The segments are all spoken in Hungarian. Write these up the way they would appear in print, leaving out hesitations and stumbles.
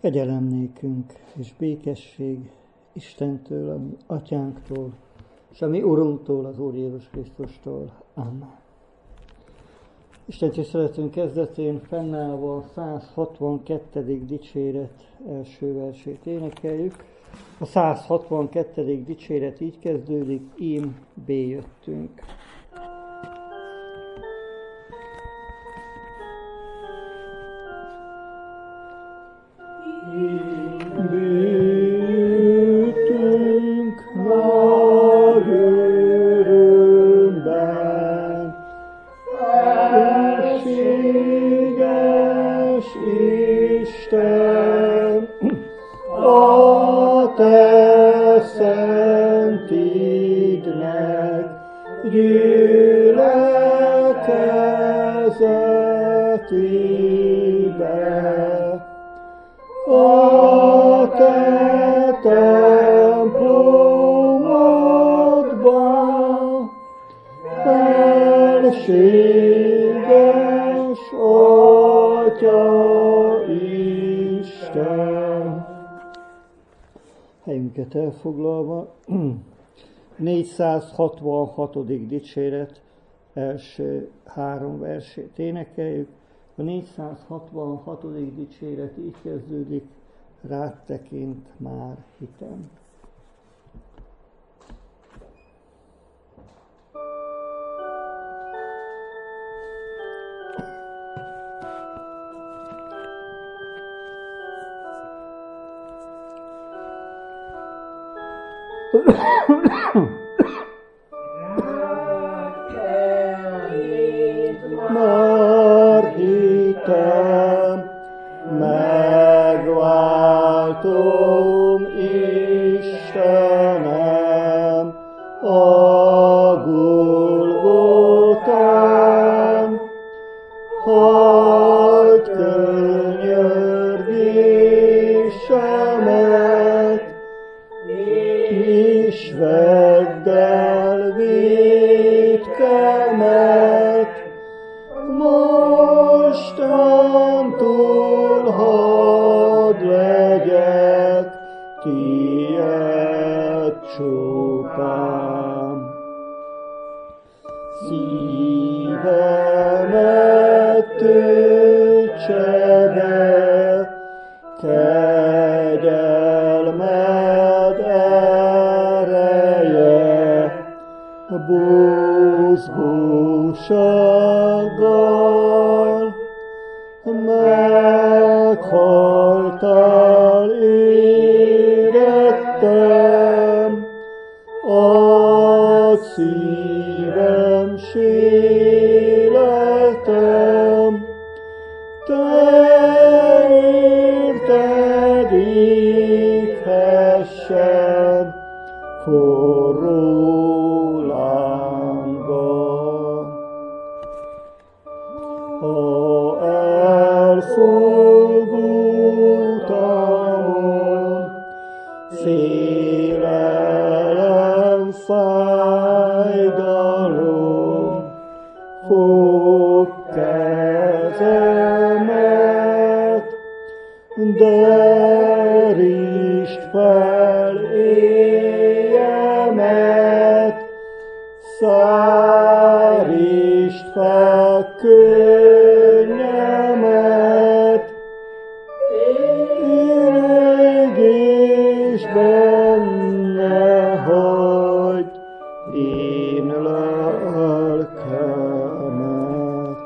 Kegyelem nékünk és békesség Istentől, a mi atyánktól, és a mi Urunktól, az Úr Jézus Krisztustól. Amen. Isten tiszteletünk kezdetén fennállva a 162. dicséret első versét énekeljük. A 162. dicséret így kezdődik: Ím béjöttünk. Béjöttünk nagy örömben, felséges Isten, a te szent ídnek gyülekezetébe. A te templomodban, felséges Atya Isten. Helyünket elfoglalva, 466. dicséret első 3 versét énekeljük. A 466. dicséret így kezdődik: rád tekint már hitem. Már hitem, megváltom Istenem, a Golgotán. Hagyd könyörgésemet, és vedd el vétkemet, mostantól hadd legyek tiéd csupán. Szívemet töltse be kegyelmed ereje, buzgósággal meghaltál, érettem, a szívem séretem, te érted éghessen forró lánggal. Ha elfogult utamon félelem, fájdalom, fogd kezemet, derítsd fel éjemet, szárítsd fel könnyemet, égés benne hagyd én lelkemet.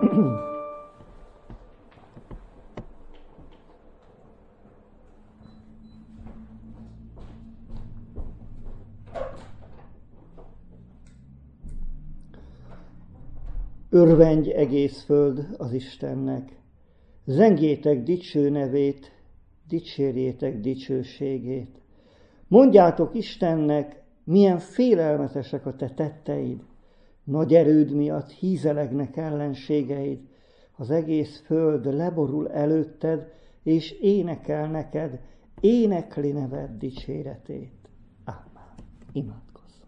Örvendj egész föld az Istennek, zengjétek dicső nevét, dicsérjétek dicsőségét. Mondjátok Istennek, milyen félelmetesek a te tetteid, nagy erőd miatt hízelegnek ellenségeid, az egész föld leborul előtted, és énekel neked, énekli neved dicséretét. Amen. Imádkozzunk.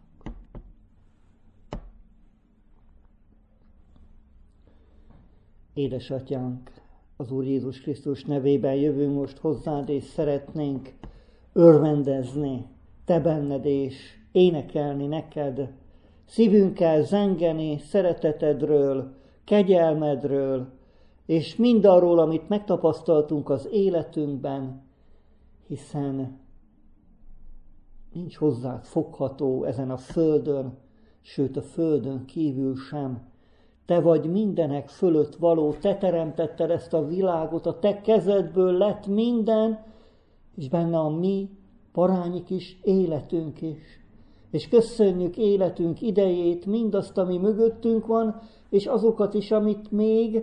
Édesatyánk, az Úr Jézus Krisztus nevében jövünk most hozzád, és szeretnénk örvendezni te benned, és énekelni neked, szívünkkel zengeni szeretetedről, kegyelmedről, és mindarról, amit megtapasztaltunk az életünkben, hiszen nincs hozzád fogható ezen a földön, sőt a földön kívül sem. Te vagy mindenek fölött való, te teremtetted ezt a világot, a te kezedből lett minden, és benne a mi parányi kis életünk is. És köszönjük életünk idejét, mindazt, ami mögöttünk van, és azokat is, amit még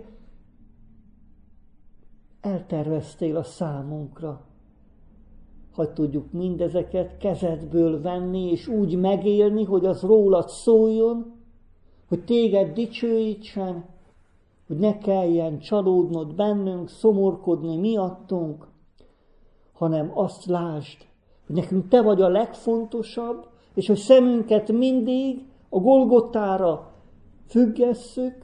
elterveztél a számunkra. Hadd tudjuk mindezeket kezedből venni, és úgy megélni, hogy az rólad szóljon, hogy téged dicsőítsen, hogy ne kelljen csalódnod bennünk, szomorkodni miattunk, hanem azt lásd, hogy nekünk te vagy a legfontosabb, és hogy szemünket mindig a Golgottára függesszük,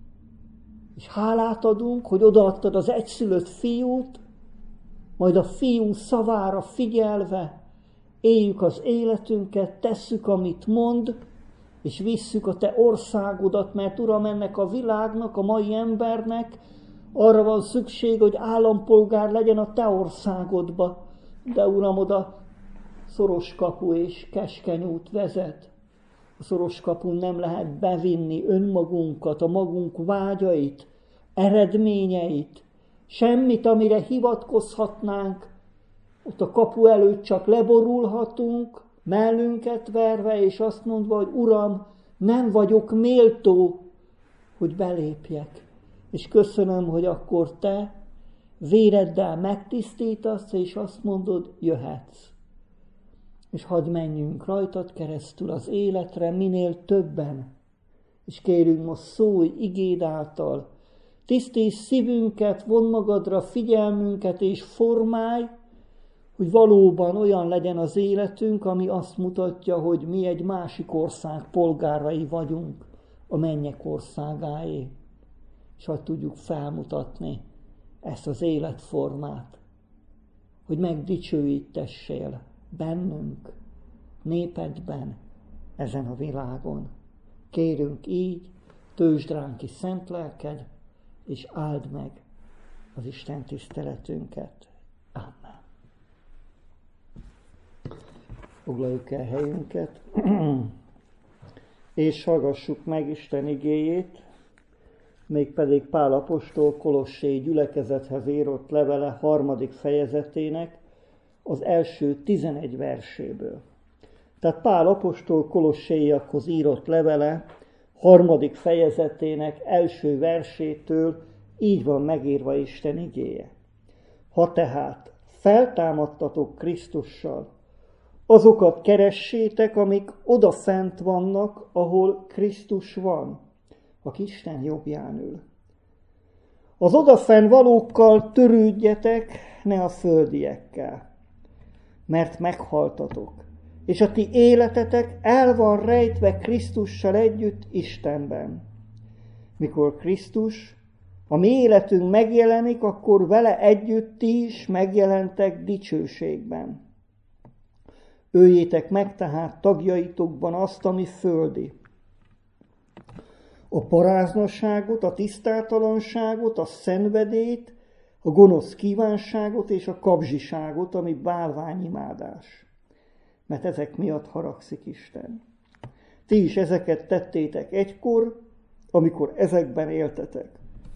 és hálát adunk, hogy odaadtad az egyszülött fiút, majd a fiú szavára figyelve éljük az életünket, tesszük, amit mond, és visszük a te országodat, mert Uram, ennek a világnak, a mai embernek arra van szükség, hogy állampolgár legyen a te országodba. De Uram, oda szoros kapu és keskeny út vezet. A szoros kapun nem lehet bevinni önmagunkat, a magunk vágyait, eredményeit, semmit, amire hivatkozhatnánk. Ott a kapu előtt csak leborulhatunk, mellünket verve, és azt mondva, hogy Uram, nem vagyok méltó, hogy belépjek. És köszönöm, hogy akkor te véreddel megtisztítasz, és azt mondod, jöhetsz. És hadd menjünk rajtad keresztül az életre minél többen. És kérünk most szólj igéd által, tisztíts szívünket, von magadra figyelmünket, és formálj, hogy valóban olyan legyen az életünk, ami azt mutatja, hogy mi egy másik ország polgárai vagyunk, a mennyek országáé. És hadd tudjuk felmutatni ezt az életformát, hogy megdicsőítessél bennünk, népedben, ezen a világon. Kérünk így, töltsd ránk ki szent lelked, és áld meg az Isten tiszteletünket. Amen. Foglaljuk el helyünket, és hallgassuk meg Isten igéjét, mégpedig Pál apostol Kolossé gyülekezethez írott levele 3. fejezetének az első 11 verséből. Tehát Pál apostol Kolosséiakhoz írott levele 3. fejezetének első versétől így van megírva Isten igéje. Ha tehát feltámadtatok Krisztussal, azokat keressétek, amik odafent vannak, ahol Krisztus van, aki Isten jobbján ül. Az odafent valókkal törődjetek, ne a földiekkel, mert meghaltatok, és a ti életetek el van rejtve Krisztussal együtt Istenben. Mikor Krisztus, a mi életünk megjelenik, akkor vele együtt ti is megjelentek dicsőségben. Öljétek meg tehát tagjaitokban azt, ami földi. A paráznosságot, a tisztátalanságot, a szenvedélyt, a gonosz kívánságot és a kapzsiságot, ami bálványimádás. Mert ezek miatt haragszik Isten. Ti is ezeket tettétek egykor, amikor ezekben éltetek.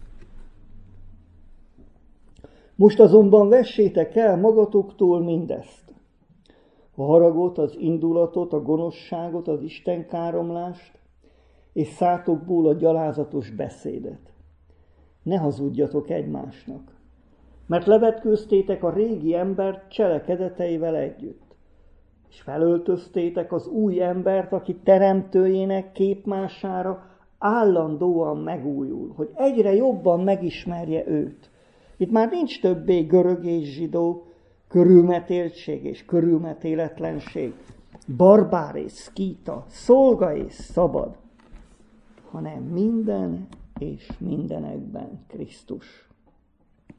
Most azonban vessétek el magatoktól mindezt. A haragot, az indulatot, a gonoszságot, az istenkáromlást, és szátokból a gyalázatos beszédet. Ne hazudjatok egymásnak, mert levetkőztétek a régi embert cselekedeteivel együtt, és felöltöztétek az új embert, aki teremtőjének képmására állandóan megújul, hogy egyre jobban megismerje őt. Itt már nincs többé görög és zsidó, körülmetéltség és körülmetéletlenség, barbár és szkíta, szolga és szabad, hanem minden és mindenekben Krisztus.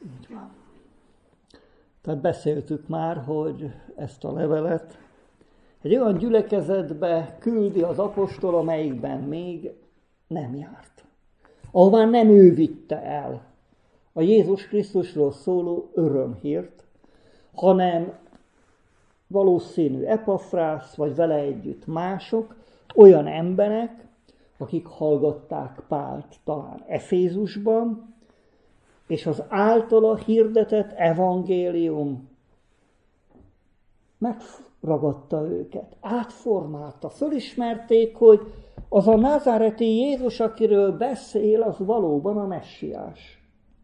Így van. Tehát beszéltük már, hogy ezt a levelet egy olyan gyülekezetbe küldi az apostol, amelyikben még nem járt. Ahová nem ő vitte el a Jézus Krisztusról szóló örömhírt, hanem valószínű Epafrász, vagy vele együtt mások, olyan emberek, akik hallgatták Pált talán Efézusban, és az általa hirdetett evangélium megragadta őket, átformálta, fölismerték, hogy az a názáreti Jézus, akiről beszél, az valóban a messiás.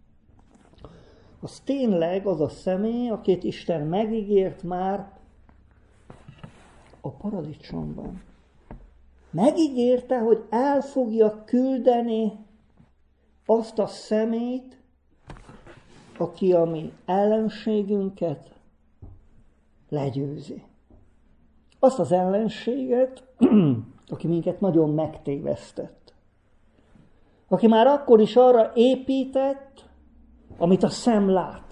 Az tényleg az a személy, akit Isten megígért már a paradicsomban. Megígérte, hogy el fogja küldeni azt a személyt, aki a mi ellenségünket legyőzi. Azt az ellenséget, aki minket nagyon megtévesztett. Aki már akkor is arra épített, amit a szem lát.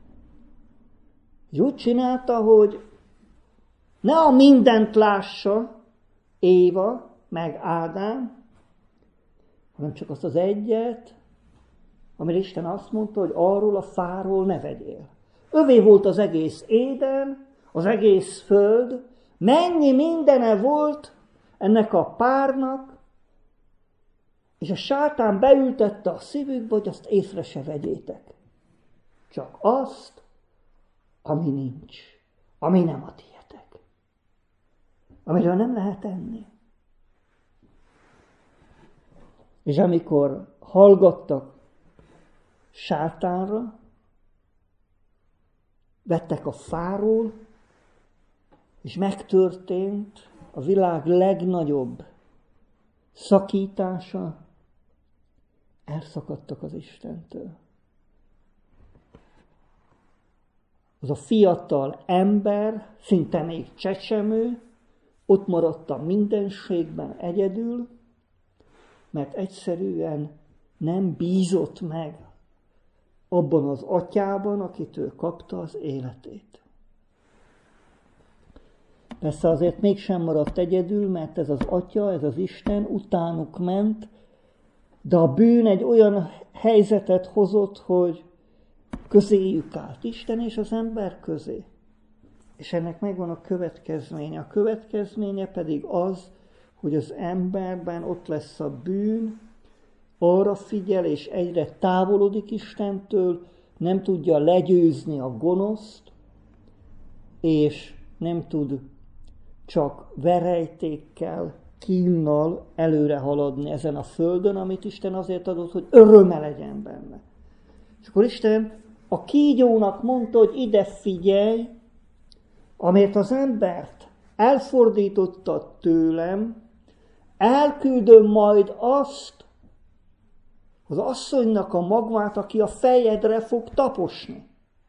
És úgy csinálta, hogy ne a mindent lássa Éva, meg Ádám, hanem csak azt az egyet, amire Isten azt mondta, hogy arról a fáról ne vegyél. Övé volt az egész Éden, az egész föld, mennyi mindene volt ennek a párnak, és a sátán beültette a szívükbe, hogy azt észre se vegyétek. Csak azt, ami nincs, ami nem a tietek, amiről nem lehet enni. És amikor hallgattak sátánra, vettek a fáról, és megtörtént a világ legnagyobb szakítása, elszakadtak az Istentől. Az a fiatal ember, szinte még csecsemő, ott maradt a mindenségben egyedül, mert egyszerűen nem bízott meg abban az atyában, akitől kapta az életét. Persze azért mégsem maradt egyedül, mert ez az atya, ez az Isten utánuk ment, de a bűn egy olyan helyzetet hozott, hogy közéjük állt Isten és az ember közé. És ennek megvan a következménye. A következménye pedig az, hogy az emberben ott lesz a bűn, arra figyel és egyre távolodik Istentől, nem tudja legyőzni a gonoszt, és nem tud csak verejtékkel, kínnal előre haladni ezen a földön, amit Isten azért adott, hogy öröme legyen benne. És akkor Isten a kígyónak mondta, hogy ide figyelj, amért az embert elfordítottad tőlem, elküldöm majd azt, az asszonynak a magvát, aki a fejedre fog taposni.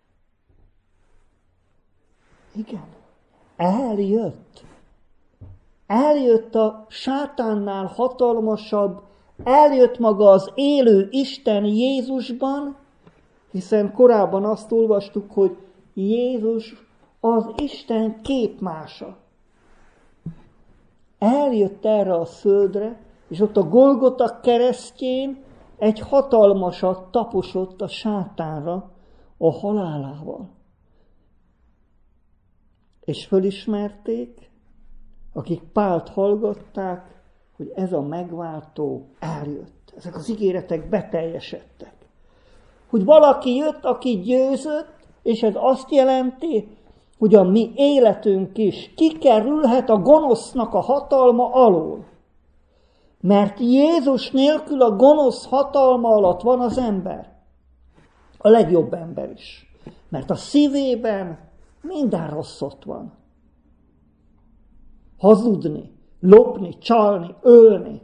Igen, eljött. Eljött a sátánnál hatalmasabb, eljött maga az élő Isten Jézusban, hiszen korábban azt olvastuk, hogy Jézus az Isten képmása. Eljött erre a földre, és ott a Golgota keresztjén egy hatalmasat taposott a sátánra a halálával. És fölismerték, akik Pált hallgatták, hogy ez a megváltó eljött. Ezek az ígéretek beteljesedtek. Hogy valaki jött, aki győzött, és ez azt jelenti, hogy a mi életünk is kikerülhet a gonosznak a hatalma alól. Mert Jézus nélkül a gonosz hatalma alatt van az ember. A legjobb ember is. Mert a szívében minden rossz ott van. Hazudni, lopni, csalni, ölni.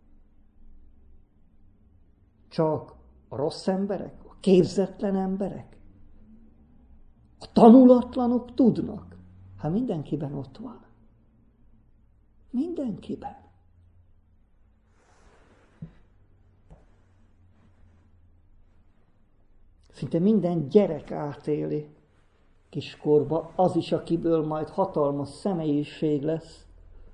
Csak a rossz emberek, a képzetlen emberek, a tanulatlanok tudnak. Hát mindenkiben ott van. Mindenkiben. Szinte minden gyerek átéli kiskorba, az is, akiből majd hatalmas személyiség lesz,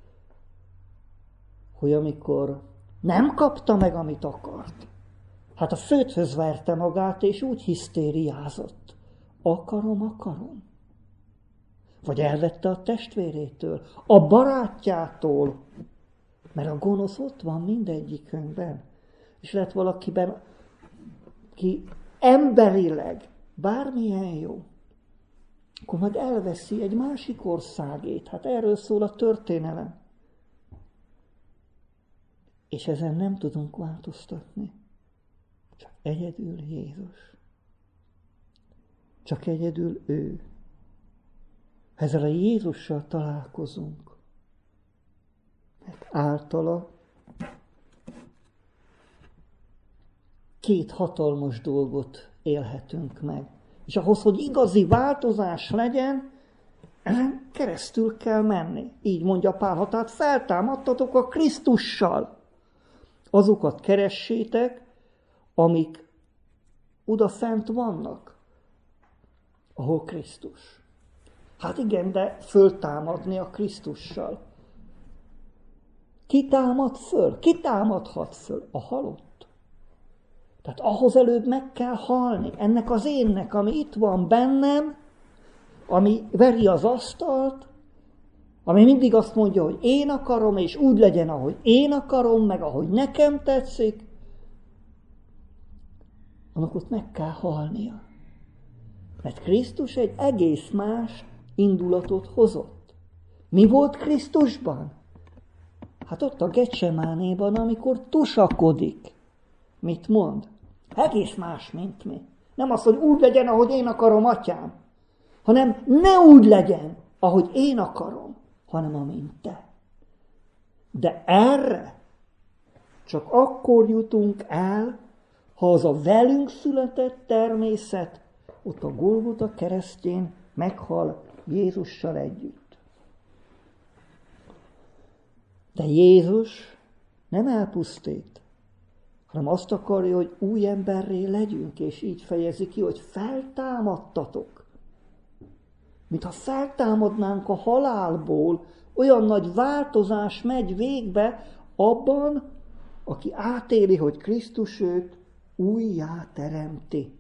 hogy amikor nem kapta meg, amit akart, hát a földhöz verte magát, és úgy hisztériázott. Akarom. Vagy elvette a testvérétől, a barátjától, mert a gonosz ott van mindegyikünkben. És lehet valakiben, ki emberileg bármilyen jó, akkor majd elveszi egy másik országét. Hát erről szól a történelem. És ezen nem tudunk változtatni. Csak egyedül Jézus. Csak egyedül ő. Ezzel a Jézussal találkozunk. Mert általa két hatalmas dolgot élhetünk meg. És ahhoz, hogy igazi változás legyen, ezen keresztül kell menni. Így mondja Pál, ha tehát feltámadtatok a Krisztussal. Azokat keressétek, amik odafent vannak, ahol Krisztus. Hát igen, de föltámadni a Krisztussal. Ki támad föl? Ki támadhat föl? A halott. Tehát ahhoz előbb meg kell halni. Ennek az énnek, ami itt van bennem, ami veri az asztalt, ami mindig azt mondja, hogy én akarom, és úgy legyen, ahogy én akarom, meg ahogy nekem tetszik, annak ott meg kell halnia. Mert Krisztus egy egész más indulatot hozott. Mi volt Krisztusban? Hát ott a Getsemánéban, amikor tusakodik. Mit mond? Egész más, mint mi. Nem az, hogy úgy legyen, ahogy én akarom, atyám, hanem ne úgy legyen, ahogy én akarom, hanem amint te. De erre csak akkor jutunk el, ha az a velünk született természet ott a Golgota keresztjén meghal Jézussal együtt. De Jézus nem elpusztít, hanem azt akarja, hogy új emberré legyünk, és így fejezi ki, hogy feltámadtatok. Mintha feltámadnánk a halálból, olyan nagy változás megy végbe abban, aki átéli, hogy Krisztus őt újjá teremti.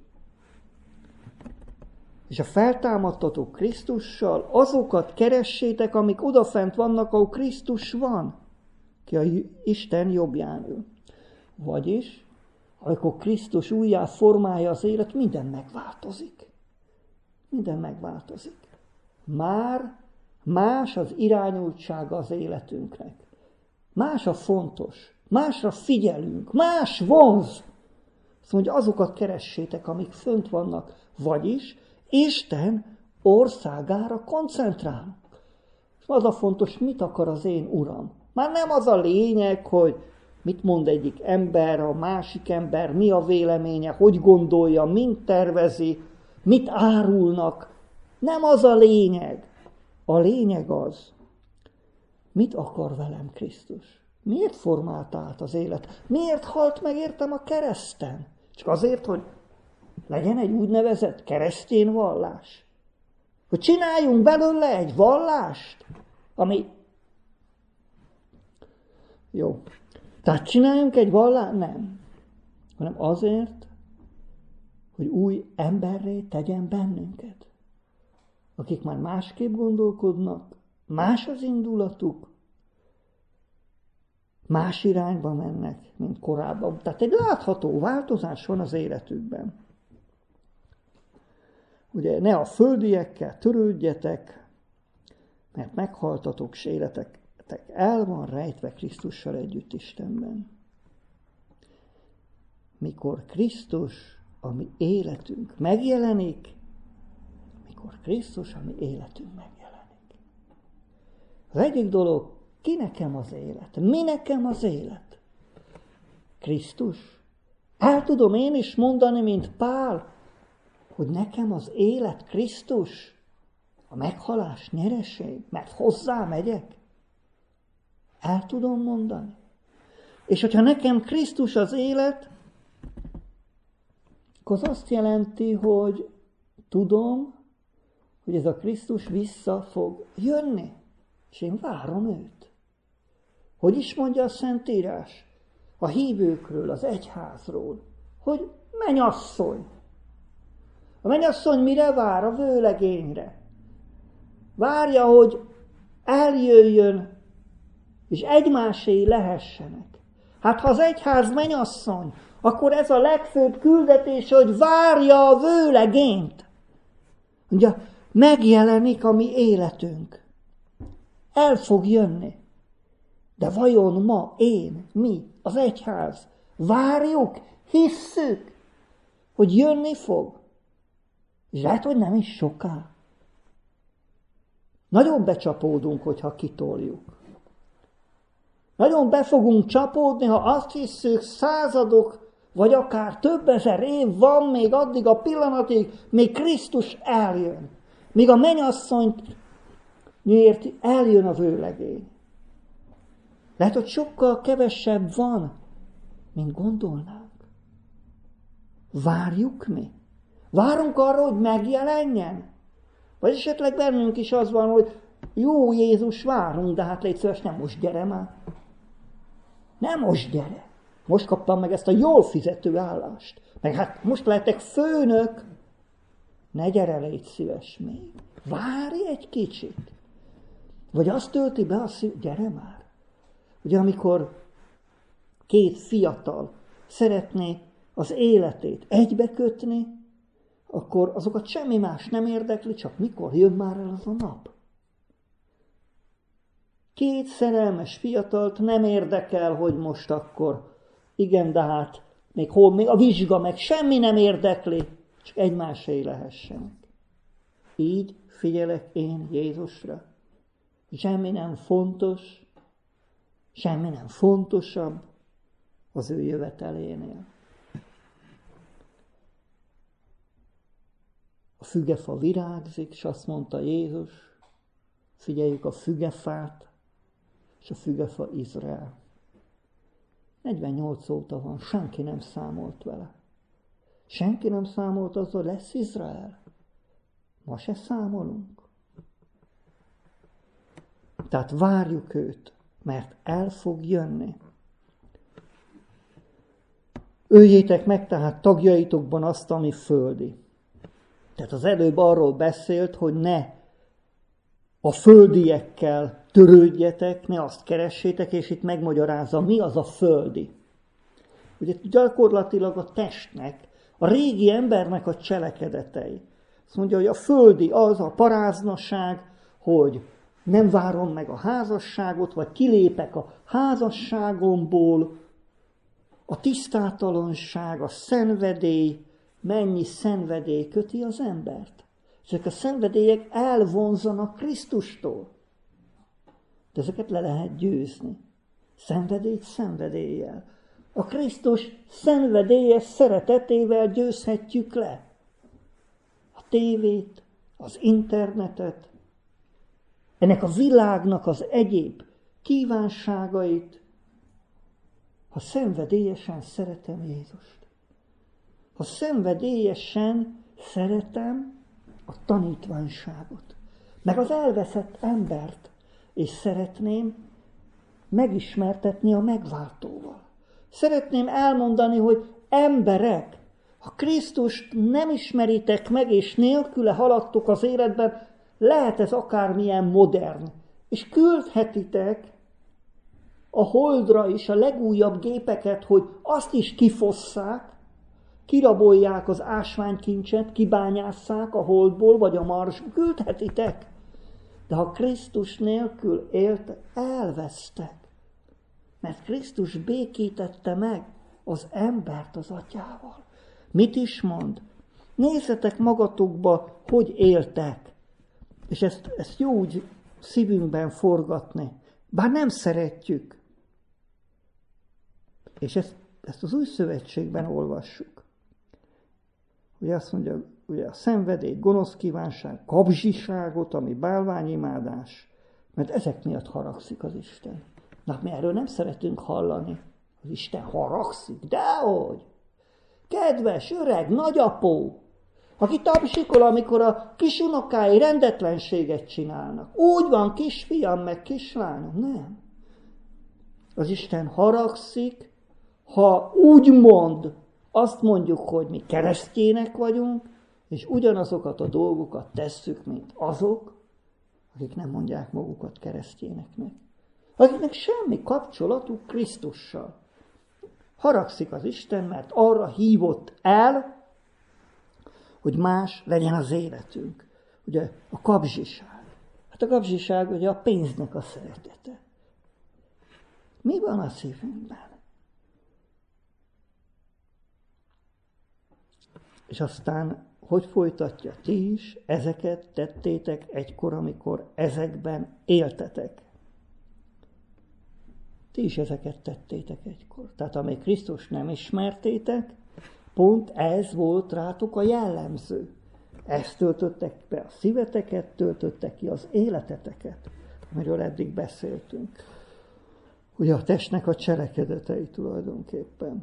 És a feltámadtatok Krisztussal azokat keressétek, amik odafent vannak, ahol Krisztus van, ki a Isten jobbján ül. Vagyis, amikor Krisztus újjá formálja az élet, minden megváltozik. Minden megváltozik. Már más az irányultsága az életünknek. Más a fontos. Másra figyelünk. Más vonz. Azt mondja, azokat keressétek, amik fönt vannak. Vagyis Isten országára koncentrálunk. Az a fontos, mit akar az én Uram. Már nem az a lényeg, hogy mit mond egyik ember, a másik ember, mi a véleménye, hogy gondolja, mint tervezi, mit árulnak. Nem az a lényeg. A lényeg az, mit akar velem Krisztus. Miért formált át az élet? Miért halt meg értem a kereszten? Csak azért, hogy legyen egy úgynevezett keresztény vallás. Hogy csináljunk belőle egy vallást, ami... Jó. Tehát csináljunk egy vallást? Nem. Hanem azért, hogy új emberré tegyen bennünket. Akik már másképp gondolkodnak, más az indulatuk, más irányba mennek, mint korábban. Tehát egy látható változás van az életükben. Ugye ne a földiekkel törődjetek, mert meghaltatok, s életetek el van rejtve Krisztussal együtt Istenben. Mikor Krisztus, a mi életünk megjelenik, mikor Krisztus, a mi életünk megjelenik. Az egyik dolog, ki nekem az élet? Mi nekem az élet? Krisztus. El tudom én is mondani, mint Pál, hogy nekem az élet Krisztus, a meghalás nyereség, mert hozzá megyek. El tudom mondani. És hogyha nekem Krisztus az élet, akkor az azt jelenti, hogy tudom, hogy ez a Krisztus vissza fog jönni, és én várom őt. Hogy is mondja a Szentírás a hívőkről, az egyházról, hogy mennyasszony. A mennyasszony mire vár? A vőlegényre. Várja, hogy eljöjjön, és egymásé lehessenek. Hát ha az egyház mennyasszony, akkor ez a legfőbb küldetés, hogy várja a vőlegényt. Ugye megjelenik a mi életünk. El fog jönni. De vajon ma mi, az egyház, várjuk, hisszük, hogy jönni fog? És lehet, hogy nem is soká. Nagyon becsapódunk, hogyha kitoljuk. Nagyon be fogunk csapódni, ha azt hisszük, századok, vagy akár több ezer év van még addig a pillanatig, még Krisztus eljön. Míg a mennyasszonyt miért eljön a vőlegény. Lehet, hogy sokkal kevesebb van, mint gondolnánk. Várjuk mi? Várunk arra, hogy megjelenjen? Vagy esetleg bennünk is az van, hogy jó Jézus, várunk, de hát légy szíves, nem most gyere már. Nem most gyere. Most kaptam meg ezt a jól fizető állást. Meg hát most lehetek főnök. Ne gyere, légy szíves még. Várj egy kicsit. Vagy azt tölti be a szív, gyere már. Ugye amikor két fiatal szeretné az életét egybekötni, akkor azokat semmi más nem érdekli, csak mikor jön már el az a nap. Két szerelmes fiatalt nem érdekel, hogy most akkor, igen, de hát még a vizsga, meg semmi nem érdekli, csak egymásé lehessenek. Így figyelek én Jézusra. Semmi nem fontos, semmi nem fontosabb az ő jövetelénél. A fügefa virágzik, és azt mondta Jézus, figyeljük a fügefát, és a fügefa Izrael. 48 óta van, senki nem számolt vele. Senki nem számolt azzal, lesz Izrael. Ma se számolunk. Tehát várjuk őt, mert el fog jönni. Öljétek meg tehát tagjaitokban azt, ami földi. Tehát az előbb arról beszélt, hogy ne a földiekkel törődjetek, ne azt keressétek, és itt megmagyarázza, mi az a földi. Ugye gyakorlatilag a testnek, a régi embernek a cselekedetei. Azt mondja, hogy a földi az a paráznaság, hogy nem várom meg a házasságot, vagy kilépek a házasságomból, a tisztátalanság, a szenvedély, mennyi szenvedély köti az embert. Ezek a szenvedélyek elvonzanak Krisztustól. De ezeket le lehet győzni. Szenvedélyt szenvedéllyel. A Krisztus szenvedélyes szeretetével győzhetjük le. A tévét, az internetet, ennek a világnak az egyéb kívánságait, ha szenvedélyesen szeretem Jézust. Ha szenvedélyesen szeretem a tanítványságot, meg az elveszett embert, és szeretném megismertetni a megváltóval. Szeretném elmondani, hogy emberek, ha Krisztust nem ismeritek meg, és nélküle haladtok az életben, lehet ez akármilyen modern, és küldhetitek a holdra is a legújabb gépeket, hogy azt is kifosszák, kirabolják az ásványkincset, kibányásszák a holdból, vagy a marsból, küldhetitek. De ha Krisztus nélkül éltek, elvesztek. Mert Krisztus békítette meg az embert az atyával. Mit is mond? Nézzetek magatokba, hogy éltek. És ezt jó úgy szívünkben forgatni. Bár nem szeretjük. És ezt az új szövetségben olvassuk. Ugye azt mondja, ugye a szenvedély, gonosz kívánság, kapzsiságot, ami bálványimádás, mert ezek miatt haragszik az Isten. Na, mi erről nem szeretünk hallani. Az Isten haragszik, dehogy! kedves, öreg, nagyapó, aki tapsikol, amikor a kisunokái rendetlenséget csinálnak. Úgy van, kisfiam, meg kislányom. Nem. Az Isten haragszik, ha úgymond azt mondjuk, hogy mi keresztjének vagyunk, és ugyanazokat a dolgokat tesszük, mint azok, akik nem mondják magukat keresztjéneknek. Akiknek semmi kapcsolatuk Krisztussal. Haragszik az Isten, mert arra hívott el, hogy más legyen az életünk. Ugye a kapzsiság. Hát a kapzsiság ugye a pénznek a szeretete. Mi van a szívünkben? És aztán, hogy folytatja, ti is ezeket tettétek egykor, amikor ezekben éltetek. Ti is ezeket tettétek egykor. Tehát amíg Krisztus nem ismertétek, pont ez volt rátok a jellemző. Ezt töltöttek be a szíveteket, töltöttek ki az életeteket, amiről eddig beszéltünk. Ugye a testnek a cselekedetei tulajdonképpen.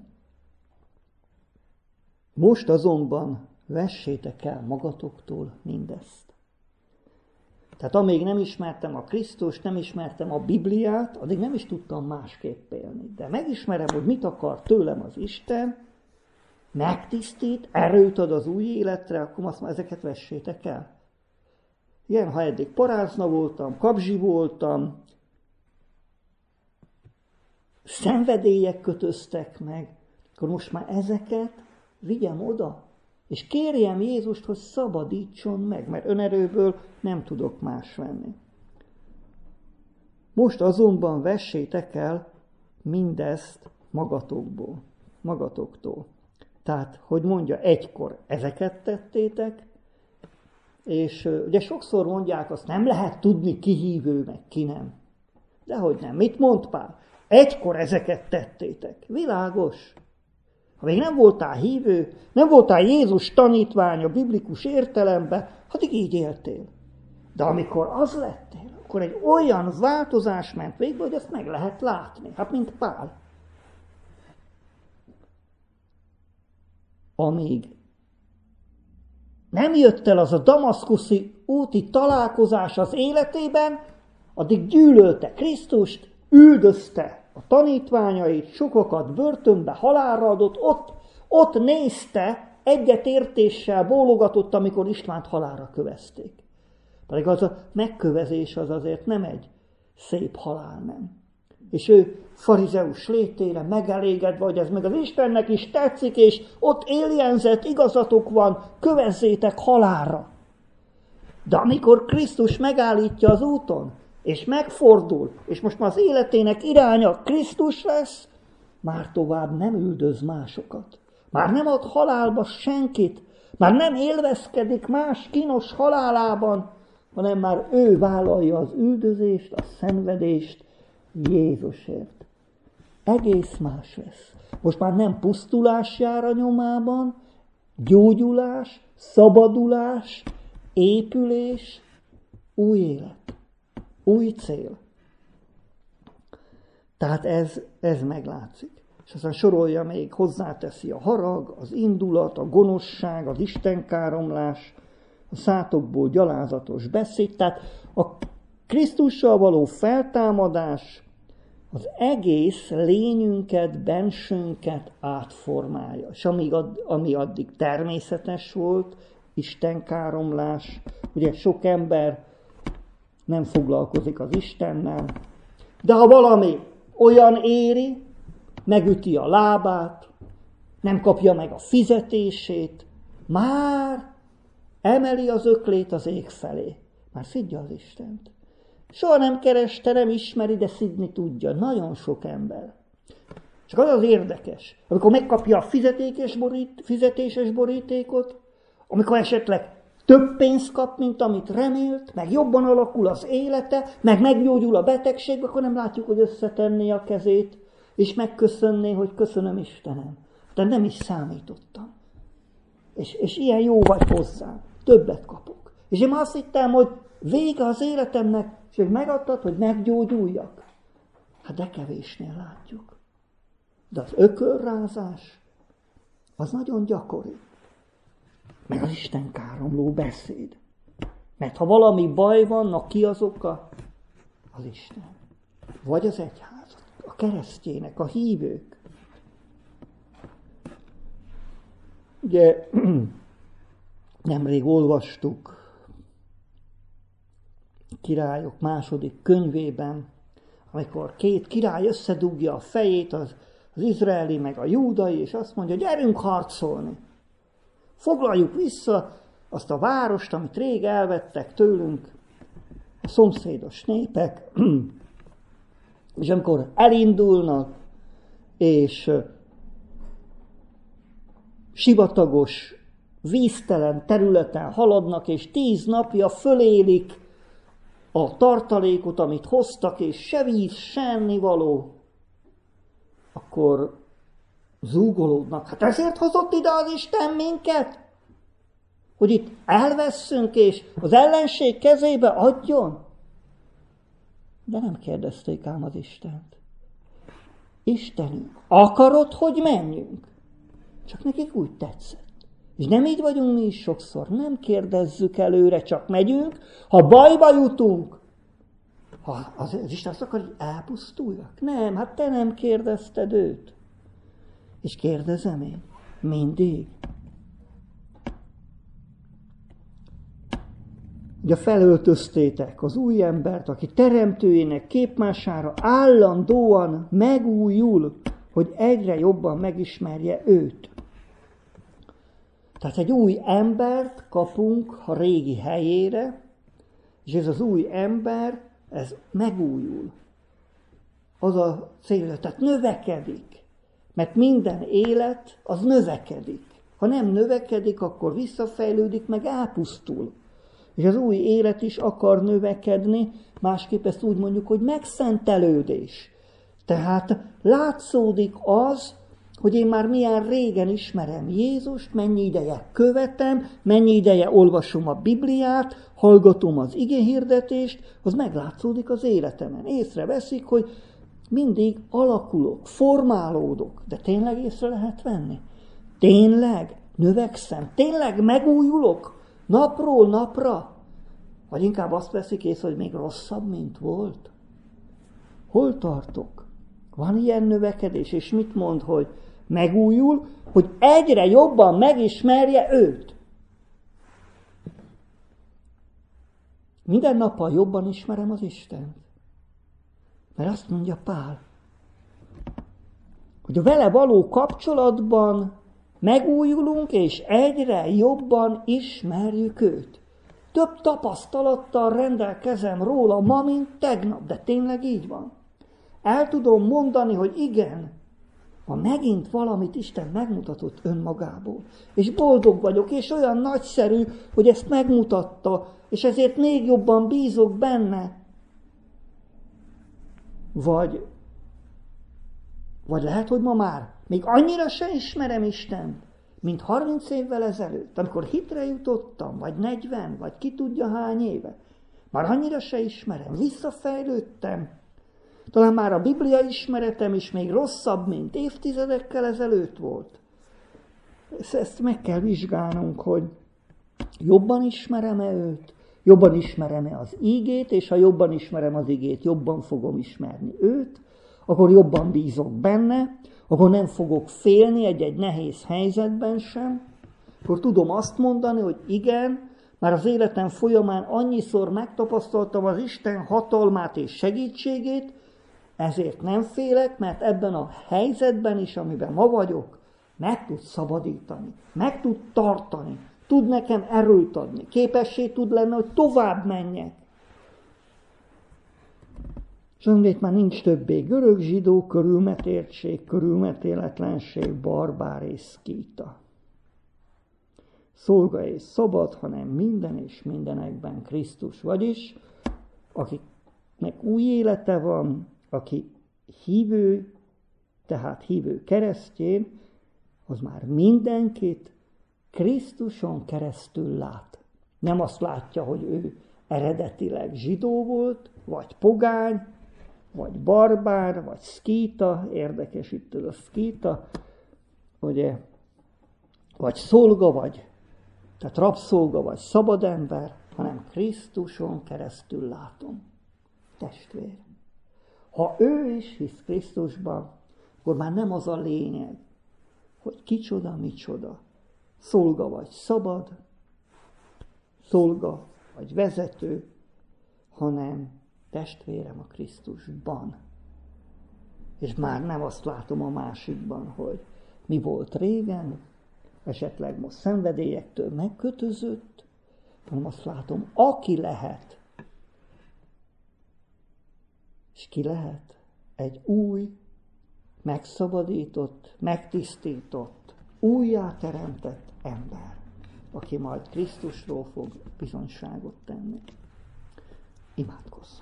Most azonban vessétek el magatoktól mindezt. Tehát amíg nem ismertem a Krisztust, nem ismertem a Bibliát, addig nem is tudtam másképp élni. De megismerem, hogy mit akar tőlem az Isten, megtisztít, erőt ad az új életre, akkor azt mondja, ezeket vessétek el. Igen, ha eddig parázna voltam, kapzsi voltam, szenvedélyek kötöztek meg, akkor most már ezeket vigyem oda, és kérjem Jézust, hogy szabadítson meg, mert önerőből nem tudok más venni. Most azonban vessétek el mindezt magatoktól. Tehát, hogy mondja, egykor ezeket tettétek, és ugye sokszor mondják, azt nem lehet tudni, ki hívő, meg ki nem. Dehogy nem. Mit mond Pál? Egykor ezeket tettétek. Világos. Ha még nem voltál hívő, nem voltál Jézus tanítványa biblikus értelemben, addig így éltél. De amikor az lettél, akkor egy olyan változás ment végbe, hogy ezt meg lehet látni. Hát, mint Pál. Amíg nem jött el az a damaszkuszi úti találkozás az életében, addig gyűlölte Krisztust, üldözte a tanítványait, sokakat börtönbe, halálra adott, ott nézte, egyetértéssel bólogatott, amikor Istvánt halálra kövezték. Pedig az a megkövezés az azért nem egy szép halál, nem. És ő farizeus létére megelégedve, hogy ez meg az Istennek is tetszik, és ott éljenzett, igazatok van, kövezzétek halálra. De amikor Krisztus megállítja az úton, és megfordul, és most már az életének iránya Krisztus lesz, már tovább nem üldöz másokat. Már nem ad halálba senkit, már nem élvezkedik más kínos halálában, hanem már ő vállalja az üldözést, a szenvedést Jézusért. Egész más lesz. Most már nem pusztulás jár a nyomában, gyógyulás, szabadulás, épülés, új élet, új cél. Tehát ez meglátszik. És aztán sorolja még, hozzáteszi a harag, az indulat, a gonoszság, az istenkáromlás, a szátokból gyalázatos beszéd. Tehát a Krisztussal való feltámadás az egész lényünket, bensőnket átformálja. És ami addig természetes volt, istenkáromlás, ugye sok ember nem foglalkozik az Istennel, de ha valami olyan éri, megüti a lábát, nem kapja meg a fizetését, már emeli az öklét az ég felé. Már szidja az Istent. Soha nem kereste, nem ismeri, de szidni tudja. Nagyon sok ember. Csak az az érdekes, amikor megkapja a fizetéses borítékot, amikor esetleg több pénzt kap, mint amit remélt, meg jobban alakul az élete, meg meggyógyul a betegség, akkor nem látjuk, hogy összetenné a kezét, és megköszönné, hogy köszönöm Istenem. De nem is számítottam. És ilyen jó vagy hozzám. Többet kapok. És én azt hittem, hogy vége az életemnek, és hogy megadtad, hogy meggyógyuljak. Hát de kevésnél látjuk. De az ökölrázás, az nagyon gyakori. Meg az Isten káromló beszéd. Mert ha valami baj van, ki az oka? Az Isten. Vagy az egyház, a keresztjének, a hívők. Ugye nemrég olvastuk Királyok második könyvében, amikor két király összedugja a fejét, az izraeli meg a júdai, és azt mondja, gyerünk harcolni. Foglaljuk vissza azt a várost, amit rég elvettek tőlünk a szomszédos népek, és amikor elindulnak, és sivatagos, víztelen területen haladnak, és 10 napja fölélik a tartalékot, amit hoztak, és se víz, se ennivaló, akkor zúgolódnak. Hát ezért hozott ide az Isten minket? Hogy itt elvesszünk, és az ellenség kezébe adjon? De nem kérdezték ám az Istent. Istenünk, akarod, hogy menjünk? Csak nekik úgy tetszett. És nem így vagyunk mi is sokszor. Nem kérdezzük előre, csak megyünk. Ha bajba jutunk, ha az Isten azt akar, hogy elpusztuljak. Nem, hát te nem kérdezted őt. És kérdezem én. Mindig. Ugye felöltöztétek az új embert, aki teremtőjének képmására állandóan megújul, hogy egyre jobban megismerje őt. Tehát egy új embert kapunk a régi helyére, és ez az új ember, ez megújul. Az a célja, tehát növekedik. Mert minden élet, az növekedik. Ha nem növekedik, akkor visszafejlődik, meg elpusztul. És az új élet is akar növekedni, másképp ezt úgy mondjuk, hogy megszentelődés. Tehát látszódik az, hogy én már milyen régen ismerem Jézust, mennyi ideje követem, mennyi ideje olvasom a Bibliát, hallgatom az igéhirdetést, az meglátszódik az életemen. Észreveszik, hogy mindig alakulok, formálódok, de tényleg észre lehet venni? Tényleg növekszem? Tényleg megújulok? Napról napra? Vagy inkább azt veszik észre, hogy még rosszabb, mint volt? Hol tartok? Van ilyen növekedés, és mit mond, hogy megújul, hogy egyre jobban megismerje őt. Minden nappal jobban ismerem az Istent. Mert azt mondja Pál, hogy a vele való kapcsolatban megújulunk, és egyre jobban ismerjük őt. Több tapasztalattal rendelkezem róla ma, mint tegnap, de tényleg így van. El tudom mondani, hogy igen, ma megint valamit Isten megmutatott önmagából. És boldog vagyok, és olyan nagyszerű, hogy ezt megmutatta, és ezért még jobban bízok benne. Vagy lehet, hogy ma már még annyira se ismerem Istent, mint 30 évvel ezelőtt, amikor hitre jutottam, vagy 40, vagy ki tudja hány éve. Már annyira se ismerem, visszafejlődtem. Talán már a Biblia ismeretem is még rosszabb, mint évtizedekkel ezelőtt volt. Ezt meg kell vizsgálnunk, hogy jobban ismerem-e őt, jobban ismerem-e az ígét, és ha jobban ismerem az ígét, jobban fogom ismerni őt, akkor jobban bízok benne, akkor nem fogok félni egy nehéz helyzetben sem, akkor tudom azt mondani, hogy igen, már az életem folyamán annyiszor megtapasztaltam az Isten hatalmát és segítségét, ezért nem félek, mert ebben a helyzetben is, amiben ma vagyok, meg tud szabadítani, meg tud tartani, tud nekem erőt adni, képessé tud lenni, hogy tovább menjek. És annét már nincs többé görög, zsidó, körülmetéltség, körülmetéletlenség, barbár és szkíta. Szolga és szabad, hanem minden és mindenekben Krisztus. Vagyis, akiknek új élete van, aki hívő, tehát hívő keresztjén, az már mindenkit Krisztuson keresztül lát. Nem azt látja, hogy ő eredetileg zsidó volt, vagy pogány, vagy barbár, vagy szkíta. Érdekes itt ez a szkíta, ugye vagy szolga vagy, tehát rabszolga vagy szabad ember, hanem Krisztuson keresztül látom. Testvér. Ha ő is hisz Krisztusban, akkor már nem az a lényeg, hogy kicsoda, micsoda. Szolga vagy szabad, szolga vagy vezető, hanem testvérem a Krisztusban. És már nem azt látom a másikban, hogy mi volt régen, esetleg most szenvedélyektől megkötözött, hanem azt látom, aki lehet. És ki lehet? Egy új, megszabadított, megtisztított, újjáteremtett ember, aki majd Krisztusról fog bizonyságot tenni. Imádkozzunk!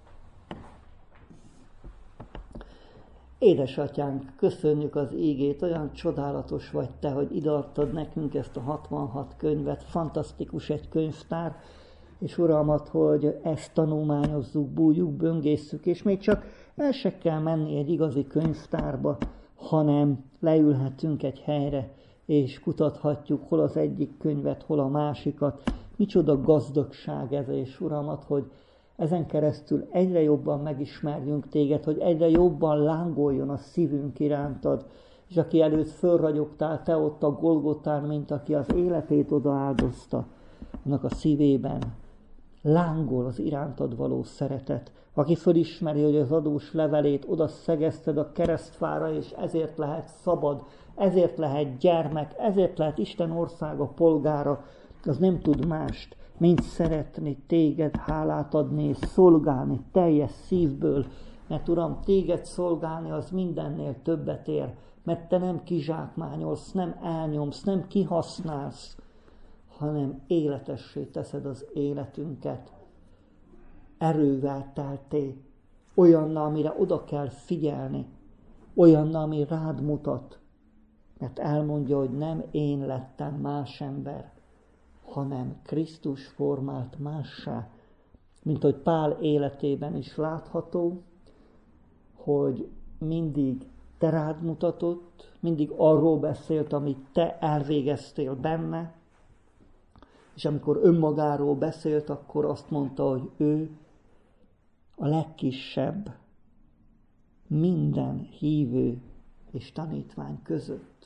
Édesatyánk, köszönjük az ígét, olyan csodálatos vagy te, hogy ideadtad nekünk ezt a 66 könyvet, fantasztikus egy könyvtár, és Uramat, hogy ezt tanulmányozzuk, bújjuk, böngészük, és még csak el se kell menni egy igazi könyvtárba, hanem leülhetünk egy helyre, és kutathatjuk hol az egyik könyvet, hol a másikat. Micsoda gazdagság ez, és Uramat, hogy ezen keresztül egyre jobban megismerjünk téged, hogy egyre jobban lángoljon a szívünk irántad, és aki előtt fölragyogtál, te ott a Golgotán, mint aki az életét odaáldozta, annak a szívében lángol az irántad való szeretet, aki fölismeri, hogy az adós levelét oda szegezted a keresztfára, és ezért lehet szabad, ezért lehet gyermek, ezért lehet Isten országa polgára, az nem tud mást, mint szeretni téged, hálát adni és szolgálni teljes szívből, mert Uram, téged szolgálni az mindennél többet ér, mert te nem kizsákmányolsz, nem elnyomsz, nem kihasználsz, hanem életessé teszed az életünket, erővel telté, olyannal, amire oda kell figyelni, olyannal, ami rád mutat, mert elmondja, hogy nem én lettem más ember, hanem Krisztus formált mássá, mint hogy Pál életében is látható, hogy mindig te rád mutatott, mindig arról beszélt, amit te elvégeztél benne, és amikor önmagáról beszélt, akkor azt mondta, hogy ő a legkisebb minden hívő és tanítvány között.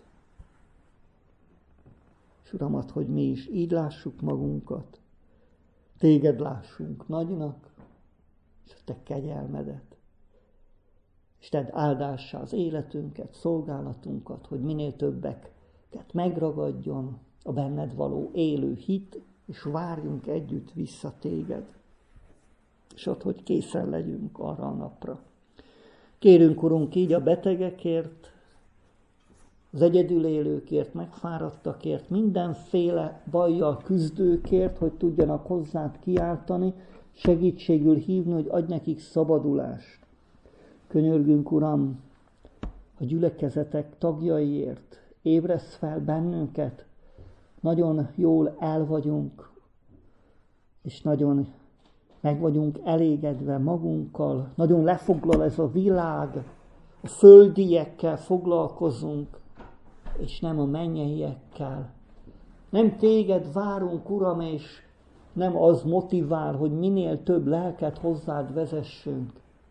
És Uramat, hogy mi is így lássuk magunkat, téged lássunk nagynak, és a te kegyelmedet. És tedd áldássá az életünket, szolgálatunkat, hogy minél többeket megragadjon a benned való élő hit, és várjunk együtt vissza téged. És ott, hogy készen legyünk arra a napra. Kérünk, Urunk, így a betegekért, az egyedül élőkért, megfáradtakért, mindenféle bajjal küzdőkért, hogy tudjanak hozzád kiáltani, segítségül hívni, hogy adj nekik szabadulást. Könyörgünk, Uram, a gyülekezetek tagjaiért, ébresz fel bennünket, nagyon jól el vagyunk, és nagyon meg vagyunk elégedve magunkkal, nagyon lefoglal ez a világ, a földiekkel foglalkozunk, és nem a mennyeiekkel. Nem téged várunk, Uram, és nem az motivál, hogy minél több lelket hozzád vezessünk.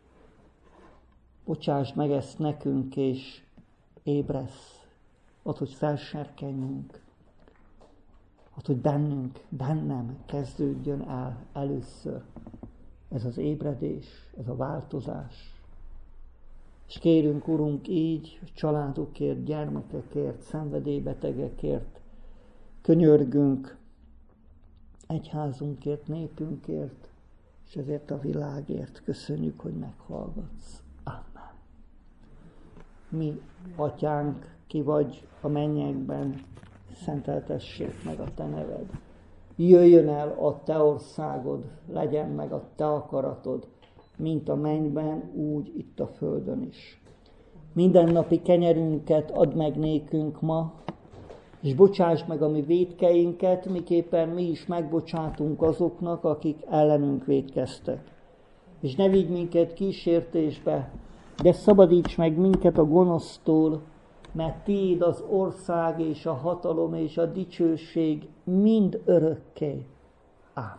Bocsásd meg ezt nekünk, és ébresz, add, hogy felserkenjünk, add, hogy bennem kezdődjön el először ez az ébredés, ez a változás. És kérünk, Urunk, így családokért, gyermekekért, szenvedélybetegekért, könyörgünk egyházunkért, népünkért, és ezért a világért köszönjük, hogy meghallgatsz. Amen. Mi, Atyánk, ki vagy a mennyekben, szenteltessék meg a te neved. Jöjjön el a te országod, legyen meg a te akaratod, mint a mennyben, úgy itt a földön is. Mindennapi kenyerünket add meg nékünk ma, és bocsásd meg a mi vétkeinket, miképpen mi is megbocsátunk azoknak, akik ellenünk vétkeztek. És ne vigy minket kísértésbe, de szabadíts meg minket a gonosztól, mert tiéd az ország és a hatalom és a dicsőség mind örökké. Ámen.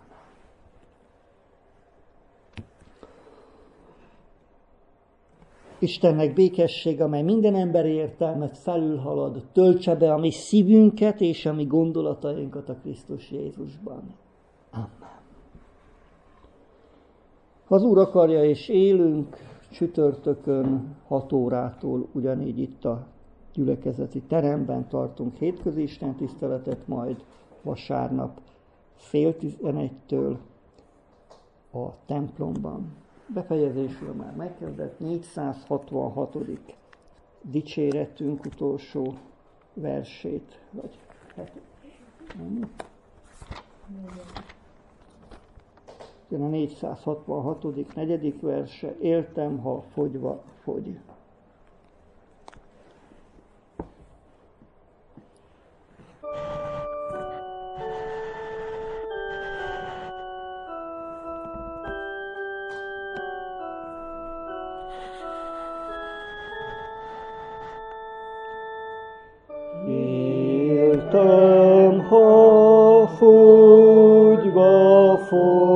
Istennek békesség, amely minden emberi értelmet felülhalad, töltse be a mi szívünket és a mi gondolatainkat a Krisztus Jézusban. Amen. Ha az Úr akarja és élünk, csütörtökön 6 órától ugyanígy itt a gyülekezeti teremben tartunk hétközi istentiszteletet, majd vasárnap 10:30-től a templomban. Befejezésül már megkezdett 466. dicséretünk utolsó versét, vagy a 466. 4. verse, éltem, ha fogyva fogy. Éltem, ha fogyva fogy.